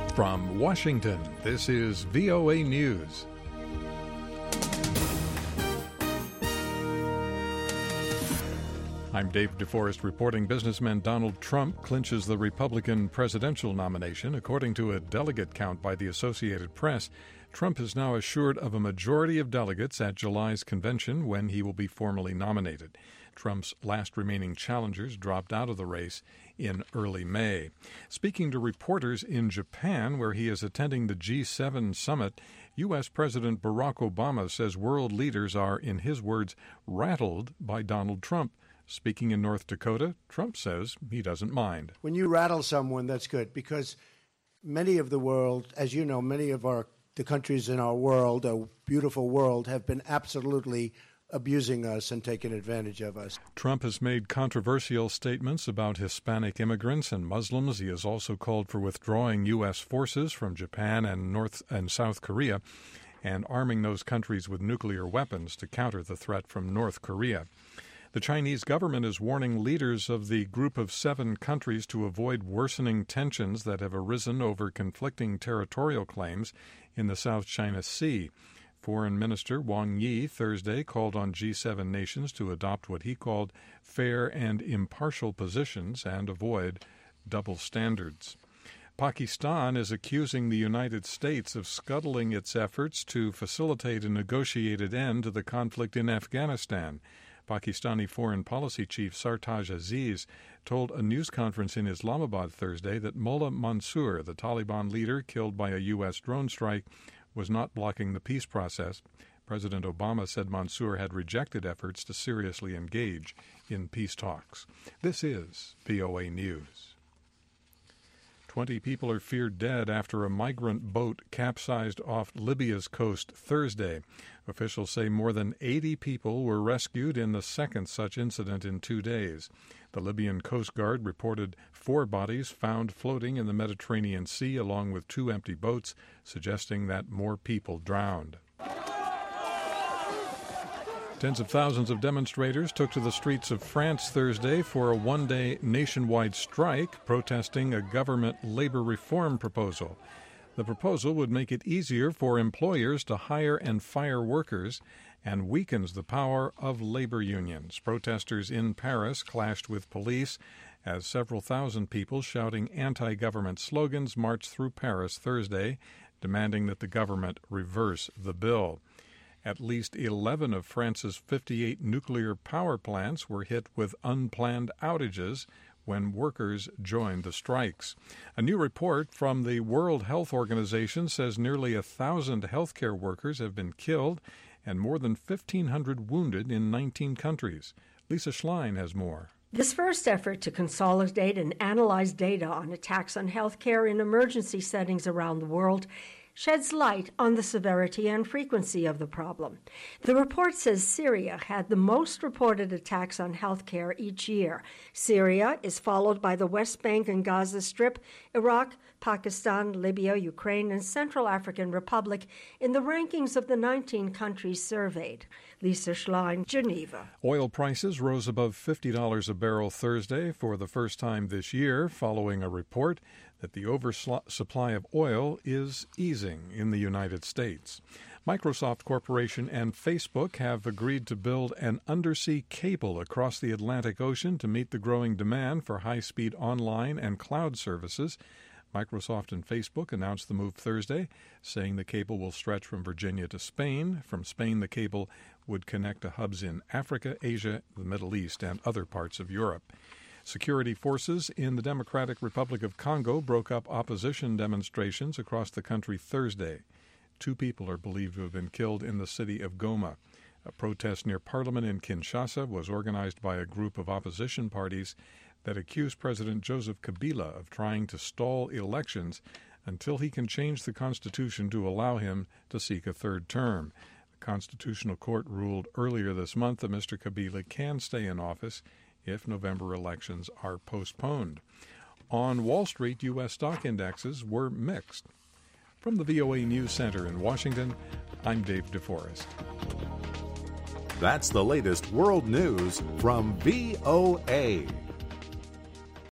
From Washington, this is VOA News. I'm Dave DeForest reporting businessman Donald Trump clinches the Republican presidential nomination. According to a delegate count by the Associated Press, Trump is now assured of a majority of delegates at July's convention when he will be formally nominated. Trump's last remaining challengers dropped out of the race in early May. Speaking to reporters in Japan, where he is attending the G7 summit, U.S. President Barack Obama says world leaders are, in his words, rattled by Donald Trump. Speaking in North Dakota, Trump says he doesn't mind. When you rattle someone, that's good, because many of the world, as you know, many of the countries in our world, a beautiful world, have been absolutely abusing us and taking advantage of us. Trump has made controversial statements about Hispanic immigrants and Muslims. He has also called for withdrawing U.S. forces from Japan and North and South Korea and arming those countries with nuclear weapons to counter the threat from North Korea. The Chinese government is warning leaders of the Group of 7 countries to avoid worsening tensions that have arisen over conflicting territorial claims in the South China Sea. Foreign Minister Wang Yi Thursday called on G7 nations to adopt what he called fair and impartial positions and avoid double standards. Pakistan is accusing the United States of scuttling its efforts to facilitate a negotiated end to the conflict in Afghanistan. Pakistani Foreign Policy Chief Sartaj Aziz told a news conference in Islamabad Thursday that Mullah Mansour, the Taliban leader killed by a U.S. drone strike, was not blocking the peace process. President Obama said Mansour had rejected efforts to seriously engage in peace talks. This is VOA News. 20 people are feared dead after a migrant boat capsized off Libya's coast Thursday. Officials say more than 80 people were rescued in the second such incident in 2 days. The Libyan Coast Guard reported 4 bodies found floating in the Mediterranean Sea along with 2 empty boats, suggesting that more people drowned. Tens of thousands of demonstrators took to the streets of France Thursday for a one-day nationwide strike protesting a government labor reform proposal. The proposal would make it easier for employers to hire and fire workers and weakens the power of labor unions. Protesters in Paris clashed with police as several thousand people shouting anti-government slogans marched through Paris Thursday, demanding that the government reverse the bill. At least 11 of France's 58 nuclear power plants were hit with unplanned outages when workers joined the strikes. A new report from the World Health Organization says nearly 1,000 healthcare workers have been killed and more than 1,500 wounded in 19 countries. Lisa Schlein has more. This first effort to consolidate and analyze data on attacks on healthcare in emergency settings around the world sheds light on the severity and frequency of the problem. The report says Syria had the most reported attacks on healthcare each year. Syria is followed by the West Bank and Gaza Strip, Iraq, Pakistan, Libya, Ukraine, and Central African Republic in the rankings of the 19 countries surveyed. Lisa Schlein, Geneva. Oil prices rose above $50 a barrel Thursday for the first time this year, following a report that the oversupply of oil is easing in the United States. Microsoft Corporation and Facebook have agreed to build an undersea cable across the Atlantic Ocean to meet the growing demand for high-speed online and cloud services. Microsoft and Facebook announced the move Thursday, saying the cable will stretch from Virginia to Spain. From Spain, the cable would connect to hubs in Africa, Asia, the Middle East, and other parts of Europe. Security forces in the Democratic Republic of Congo broke up opposition demonstrations across the country Thursday. 2 people are believed to have been killed in the city of Goma. A protest near Parliament in Kinshasa was organized by a group of opposition parties that accused President Joseph Kabila of trying to stall elections until he can change the Constitution to allow him to seek a third term. The Constitutional Court ruled earlier this month that Mr. Kabila can stay in office if November elections are postponed. On Wall Street, U.S. stock indexes were mixed. From the VOA News Center in Washington, I'm Dave DeForest. That's the latest world news from VOA.